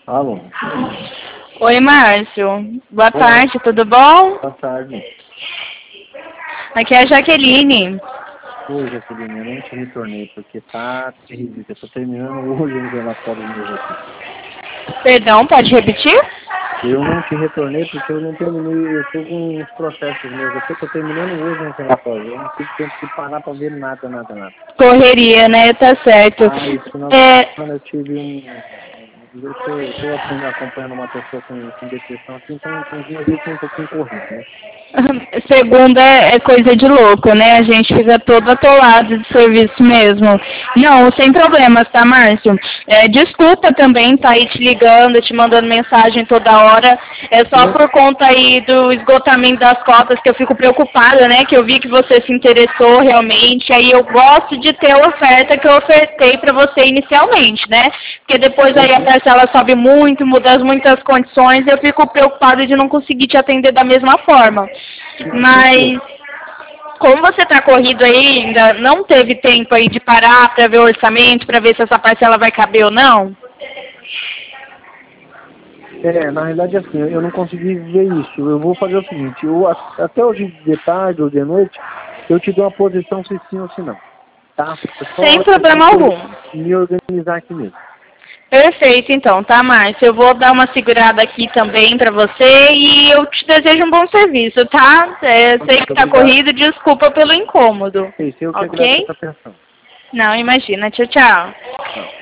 Alô? Oi, Márcio. Boa tarde, tudo bom? Boa tarde. Aqui é a Jaqueline. Oi, Jaqueline, eu não te retornei porque tá terrível. Eu tô terminando hoje os relatórios meus aqui. Perdão, pode repetir? Eu não te retornei porque eu não terminei, eu tô com uns processos meus aqui, eu tô terminando hoje os relatórios. Eu não tive tempo de parar pra ver nada. Correria, né? Tá certo. Ah, esse final de semana eu tive eu tô acompanhando uma pessoa com depressão assim, então os dias ficam um pouquinho corridos, né? Segunda é coisa de louco, né? A gente fica todo atolado de serviço mesmo. Não, sem problemas, tá, Márcio? Desculpa também tá aí te ligando, te mandando mensagem toda hora. É só por conta aí do esgotamento das cotas que eu fico preocupada, né? Que eu vi que você se interessou realmente. Aí eu gosto de ter a oferta que eu ofertei para você inicialmente, né? Porque depois aí a parcela sobe muito, muda muitas condições e eu fico preocupada de não conseguir te atender da mesma forma. Mas, como você está corrido aí, ainda não teve tempo aí de parar para ver o orçamento, para ver se essa parcela vai caber ou não? Na realidade, assim, eu não consegui ver isso. Eu vou fazer o seguinte, até hoje de tarde ou de noite, eu te dou uma posição se sim ou se não. Tá? Sem problema algum. Me organizar aqui mesmo. Perfeito, então, tá, Márcio? Eu vou dar uma segurada aqui também para você e eu te desejo um bom serviço, tá? Sei que tá corrido, desculpa pelo incômodo. Eu que ok? agradeço a atenção. Não, imagina. Tchau, tchau. Tchau.